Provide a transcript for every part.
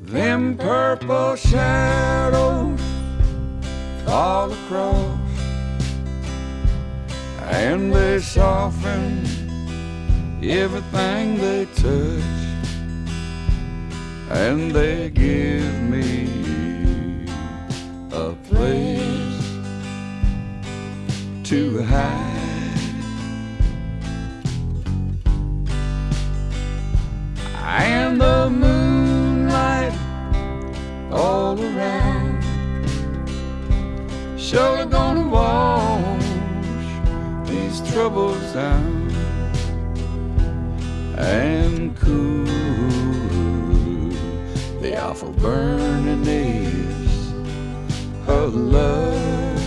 Them purple shadows fall across, and they soften everything they touch, and they give me a place to hide. And the moonlight all around surely gonna wash these troubles out and cool the awful burning days of love.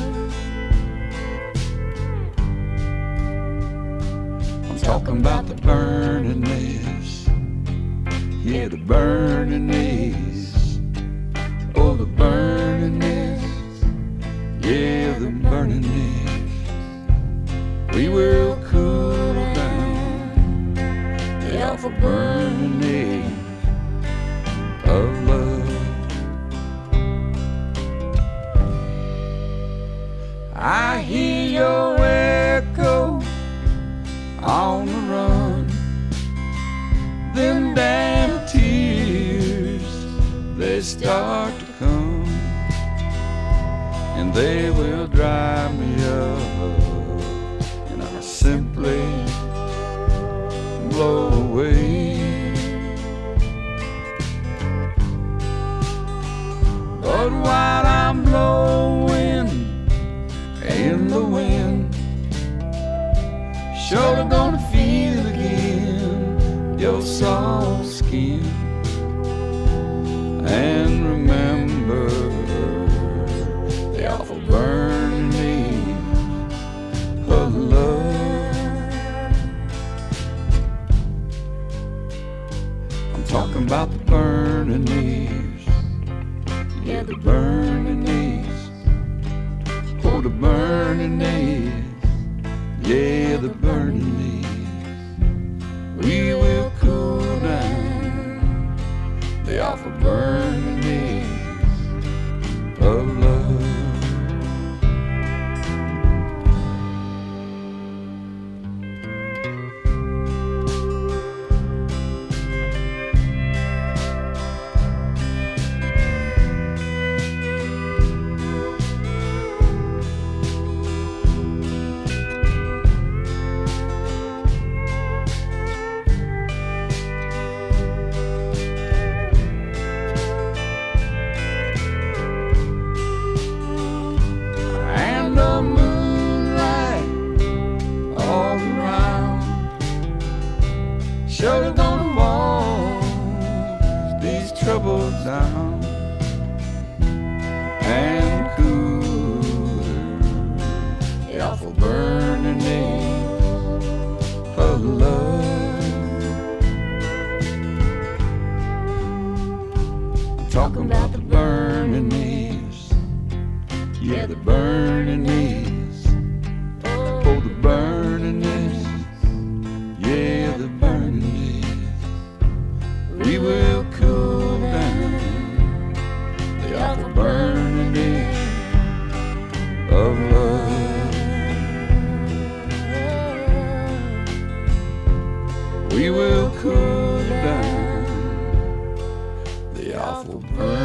I'm talking about the burning days, yeah, the burning days, oh, the burning days, yeah, the burning days. We will cool down the awful burning days of love. I hear your echo on the run, them damn tears, they start to come, and they will dry me up, and I'll simply blow away. But while I'm blowing in the wind, surely gonna feel again your soft skin, and remember the awful burning days of love. I'm talking about the burning days, yeah, the burning days, oh, the burning days, yeah, the burning days. We will cool down the awful burning days of love. The moonlight all around surely gonna wash these troubles down and cool the awful burning days of love. I'm talking about the burning days, yeah, the burning days, oh, the burning days, yeah, the burning days. We will cool down the awful burning days of love. We will cool down the awful burning